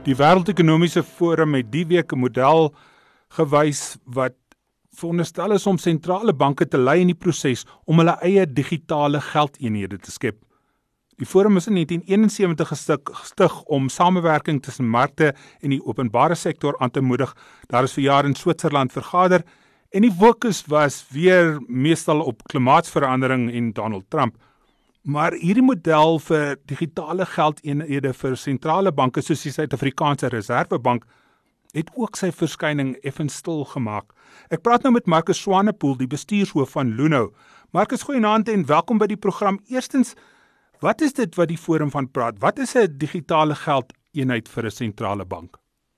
Die Wêreldekonomiese Forum het die week 'n model gewys wat veronderstel is om sentrale banke te lei in die proses om hulle eie digitale geldeenhede te skep. Die forum is in 1971 gestig om samewerking tussen markte en die openbare sektor aan te moedig. Daar is vir jare in Switserland vergader en die fokus was weer meestal op klimaatsverandering en Donald Trump. Maar hierdie model vir digitale geldeenhede vir sentrale banke soos die Suid-Afrikaanse Reservebank het ook sy verskyning effens stil gemaak. Ek praat nou met Marcus Swanepoel, die bestuurshoof van Luno. Marcus, goeienaand en welkom by die program. Eerstens, wat is dit wat die forum van praat? Wat is 'n digitale geldeenheid vir 'n sentrale bank?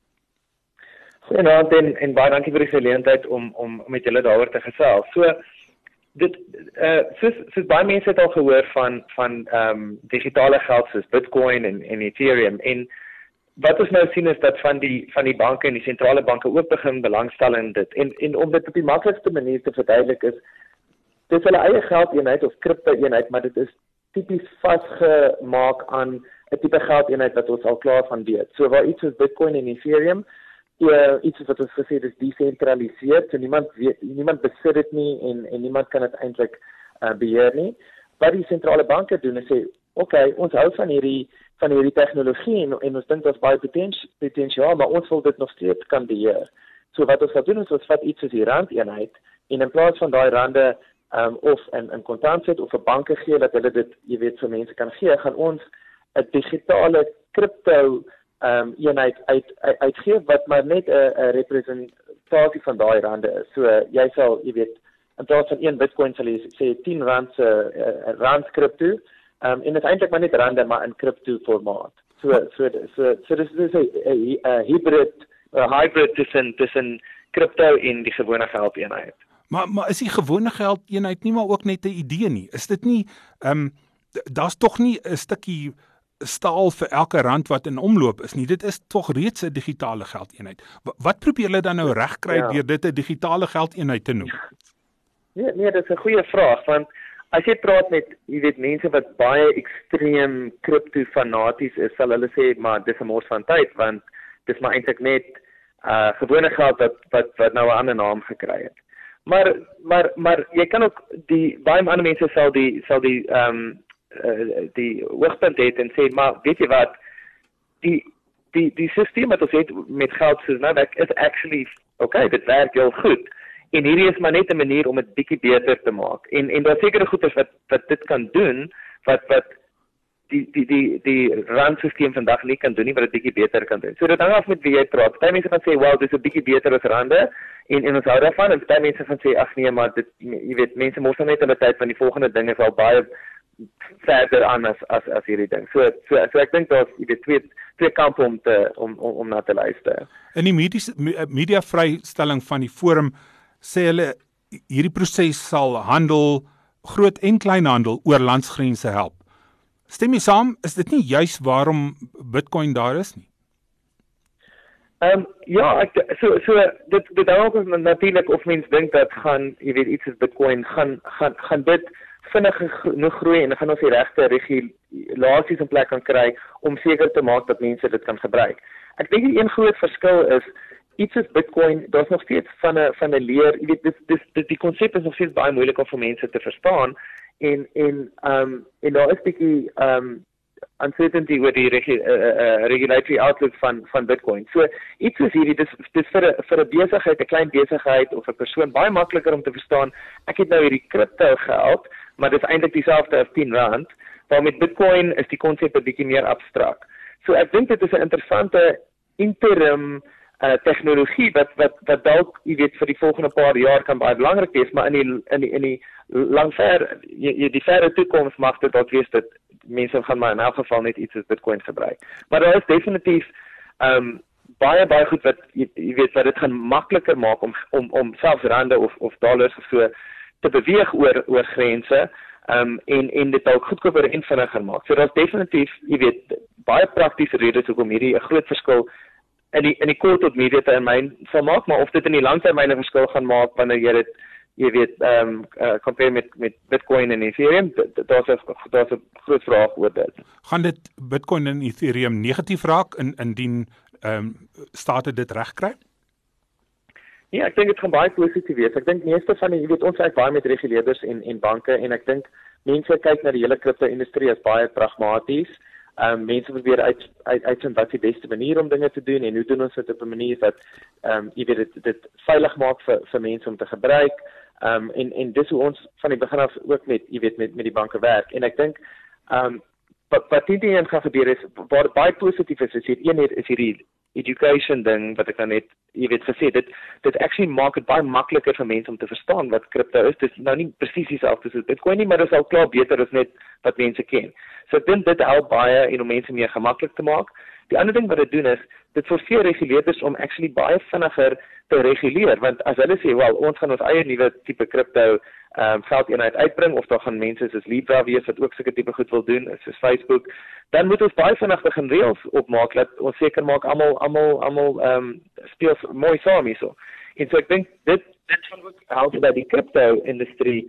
Goeienaand en baie dankie vir die geleentheid om met julle daaroor te gesels. So dit soos baie mense het al gehoor van digitale geld soos Bitcoin en Ethereum, en wat ons nou sien is dat van die banke en die sentrale banke ook begin belangstel in dit. En om dit op die maklikste manier te verduidelik is, dit is hulle eie geldeenheid of kripto-eenheid, maar dit is tipies vasgemaak aan 'n tipe geldeenheid wat ons al klaar van weet. So waar iets soos Bitcoin en Ethereum, iets wat ons gesê het is desentraliseer, so niemand besit dit nie en niemand kan dit eintlik beheer nie. Wat die sentrale banke doen is sê, okay, ons hou van hierdie tegnologie en ons dink daar's baie potensiaal, maar ons wil dit nog steeds kan beheer. So wat ons sal doen is ons vat iets soos die randeenheid en in plaas van daai rande of in kontant sit of 'n banke gee dat hulle dit, vir mense kan gee, gaan ons 'n digitale kripto eenheid uitgee wat maar net 'n representasie van daai rande is. So jy sal, in plaas van 1 Bitcoin sal jy sê 10 rand se rand kripto, en dit is eintlik maar net rande maar in kripto formaat. So dis 'n hybrid tussen kripto en die gewone geldeenheid. Maar is die gewone geldeenheid nie maar ook net 'n idee nie? Is dit nie daar's tog nie 'n stukkie staal vir elke rand wat in omloop is nie. Dit is tog reeds 'n digitale geldeenheid. Wat probeer hulle dan nou regkry deur dit 'n digitale geldeenheid te noem? Nee, dit is 'n goeie vraag, want as jy praat met, mense wat baie ekstreem kripto-fanaties is, sal hulle sê, maar dis 'n mors van tyd, want dis maar eintlik net gewone geld wat nou 'n ander naam gekry het. Maar jy kan ook baie ander mense sal die hoogtepunt het en sê, maar weet jy wat, die systeem wat ons het met geld soos nou, dat is actually, okay, dit werk heel goed. En hierdie is maar net 'n manier om dit bietjie beter te maak. En daar sekere goeders wat dit kan doen, wat die randsysteem vandag nie kan doen nie, wat dit bietjie beter kan doen. So dit hang af met wie jy praat. Party mense gaan sê, wow, dit is 'n bietjie beter as rande, en ons hou daarvan, en party mense gaan sê, ag nee, maar dit, mense mos net hulle tyd, van die volgende ding is al baie verder aan as hierdie ding. So ek dink daar's twee kampe om na te luister. In die media vrystelling van die forum sê hulle hierdie proses sal handel, groot en kleinhandel oor landsgrense help. Stem jy saam? Is dit nie juis waarom Bitcoin daar is nie? Ja, dit hang ook natuurlik of mens dink dat gaan, iets soos Bitcoin gaan dit vinnig genoeg groei en gaan ons die regte regulasies in plek kan kry om seker te maak dat mense dit kan gebruik. Ek dink die een groot verskil is iets soos Bitcoin, daar's nog steeds van 'n leer, die konsep is nog steeds baie moeilik om vir mense te verstaan en daar is bietjie uncertainty oor die regulatory outlook van Bitcoin. So iets soos hierdie, dis vir 'n besigheid, 'n klein besigheid of 'n persoon baie makliker om te verstaan. Ek het nou hierdie kripto geld, maar dis eintlik dieselfde as 10 rand. Maar met Bitcoin is die konsep 'n bietjie meer abstrakt. So ek dink dit is 'n interessante interim tegnologie wat dalk, vir die volgende paar jaar kan baie belangrik wees, maar in die die verre toekoms mag dit dalk wees dat mense gaan maar in elk geval net iets soos Bitcoin gebruik. Maar daar is definitief baie goed wat wat dit gaan makliker maak om selfs rande of dollars of so te beweeg oor grense en dit ook goedkoper en vinniger maak. So daar's definitief, baie praktiese redes hoekom hierdie 'n groot verskil in die kort tot medium termyn sal maak, maar of dit in die langtermyn 'n verskil gaan maak wanneer jy dit compare met Bitcoin en Ethereum, daar's 'n groot vraag oor dit. Gaan dit Bitcoin en Ethereum negatief raak indien state dit regkry? Ja, ek dink dit gaan baie positief wees. Ek dink meeste van die, ons werk baie met reguleerders en banke en ek dink mense kyk na die hele kripto-industrie as baie pragmaties. Mense probeer uitvind wat die beste manier om dinge te doen en hoe doen ons dit op 'n manier wat dit veilig maak vir mense om te gebruik. En dis hoe ons van die begin af ook met die banke werk. En ek dink wat die ding gaan gebeur is waar baie positief is hierdie education ding wat ek dan net gesê dit actually maak dit baie makliker vir mense om te verstaan wat kripto is. Dit is nou nie presies dieselfde soos Bitcoin nie, maar dit is al klaar beter as net wat mense ken. So ek dink dit help baie en om mense meer gemaklik te maak. Die ander ding wat dit doen is dit forceer reguleerders om actually baie vinniger te reguleer, want as hulle sê wel ons gaan ons eie nuwe tipe kripto geldeenheid uitbring of daar gaan mense soos Libra wees wat ook sulke tipe goed wil doen soos Facebook, dan moet ons baie vinnig begin reëls opmaak dat ons seker maak almal speel mooi saam hierso. En so ek dink dit gaan ook help dat die kripto-industrie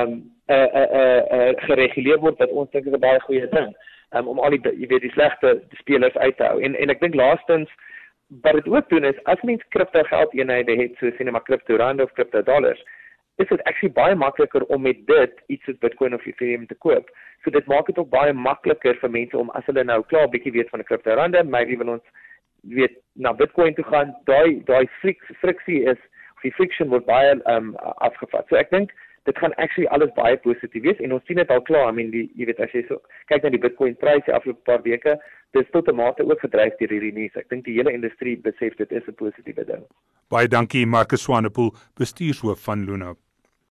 gereguleer word wat ons dink is 'n baie goeie ding om al die slegte spelers uit te hou. En ek dink laastens wat dit ook doen is as mens kripto geldeenhede het soos sien maar kripto rand of kripto dollars, is dit actually baie makliker om met dit iets soos Bitcoin of Ethereum te koop. So dit maak dit ook baie makliker vir mense om as hulle nou klaar 'n bietjie weet van 'n kripto rande, maybe wil ons na Bitcoin toe gaan, daai friksie is of die friction word baie afgevat. So ek dink dit gaan actually alles baie positief wees en ons sien dit al klaar. I mean as jy so kyk na die Bitcoin pryse die afgelope paar weke, dit is tot 'n mate ook gedryf deur hierdie nuus. Ek dink die hele industrie besef dit is 'n positiewe ding. Baie dankie Marcus Swanepoel, bestuurshoof van Luno.